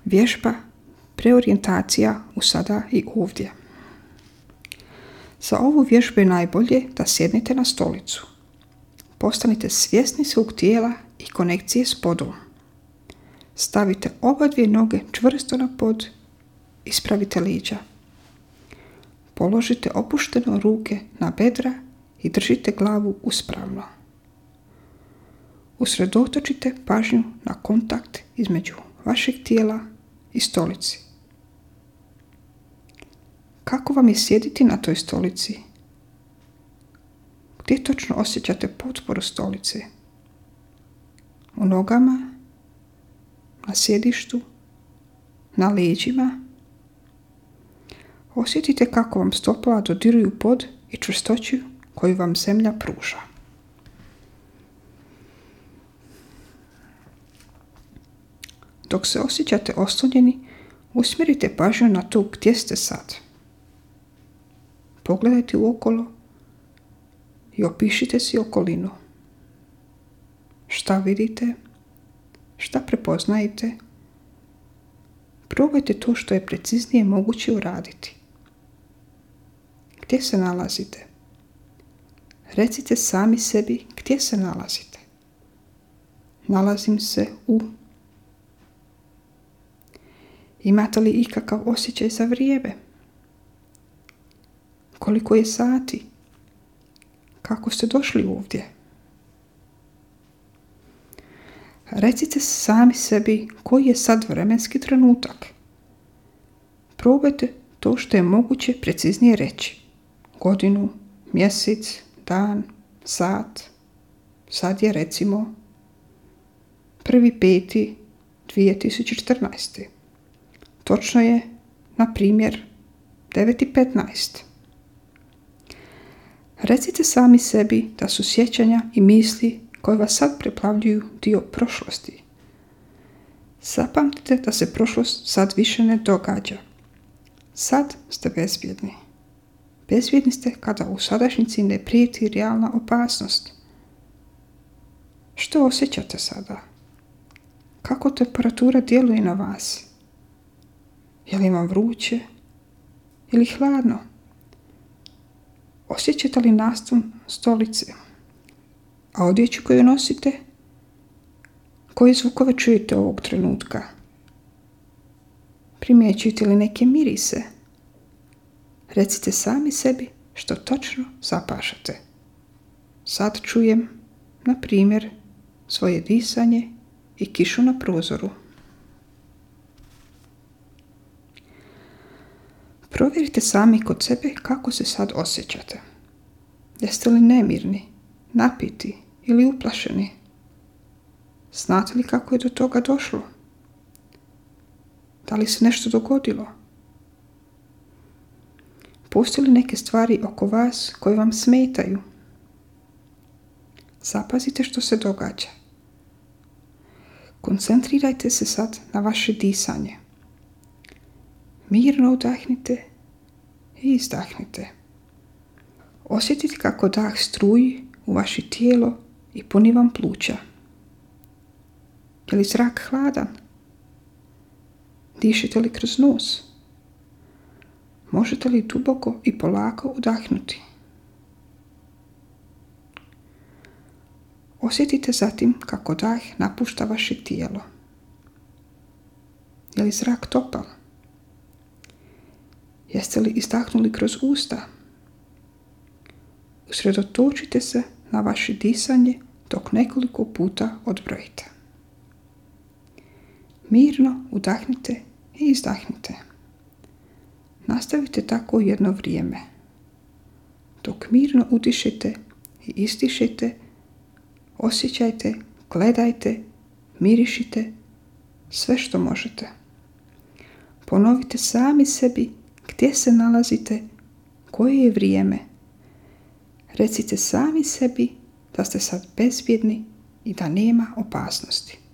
Vježba preorijentacija u sada i ovdje. Za ovu vježbu je najbolje da sjednete na stolicu. Postanite svjesni svog tijela i konekcije s podom. Stavite oba dvije noge čvrsto na pod, ispravite leđa. Položite opušteno ruke na bedra i držite glavu uspravno. Usredotočite pažnju na kontakt između vašeg tijela i stolici. Kako vam je sjediti na toj stolici? Gdje točno osjećate potporu stolice? U nogama, na sjedištu, na leđima. Osjetite kako vam stopala dodiruju pod i čvrstoću koju vam zemlja pruža. Dok se osjećate oslonjeni, usmjerite pažnju na to gdje ste sad. Pogledajte uokolo i opišite si okolinu. Šta vidite? Šta prepoznajete? Probajte to što je preciznije moguće uraditi. Gdje se nalazite? Recite sami sebi gdje se nalazite. Nalazim se u. Imate li ikakav osjećaj za vrijeme? Koliko je sati? Kako ste došli ovdje? Recite sami sebi koji je sad vremenski trenutak. Probajte to što je moguće preciznije reći. Godinu, mjesec, dan, sat. Sad je recimo 1.5.2014. Točno je, na primjer, 9.15. Recite sami sebi da su sjećanja i misli koje vas sad preplavljuju dio prošlosti. Zapamtite da se prošlost sad više ne događa. Sad ste bezbjedni. Bezbjedni ste kada u sadašnjici ne prijeti realna opasnost. Što osjećate sada? Kako temperatura djeluje na vas? Je li vam vruće ili hladno? Osjećate li naslon stolice? A odjeću koju nosite? Koje zvukove čujete ovog trenutka? Primjećujete li neke mirise? Recite sami sebi što točno zapašate. Sad čujem, na primjer, svoje disanje i kišu na prozoru. Provjerite sami kod sebe kako se sad osjećate. Jeste li nemirni, napiti ili uplašeni? Znate li kako je do toga došlo? Da li se nešto dogodilo? Postoje li neke stvari oko vas koje vam smetaju? Zapazite što se događa. Koncentrirajte se sad na vaše disanje. Mirno udahnite i izdahnite. Osjetite kako dah struji u vaše tijelo i puni vam pluća. Je li zrak hladan? Dišete li kroz nos? Možete li duboko i polako udahnuti? Osjetite zatim kako dah napušta vaše tijelo. Je li zrak topal? Jeste li izdahnuli kroz usta? Usredotočite se na vaše disanje dok nekoliko puta odbrojite. Mirno udahnite i izdahnite. Nastavite tako jedno vrijeme. Dok mirno udišete i izdišete, osjećajte, gledajte, mirišite sve što možete. Ponovite sami sebi gdje se nalazite, koje je vrijeme. Recite sami sebi da ste sad bezbjedni i da nema opasnosti.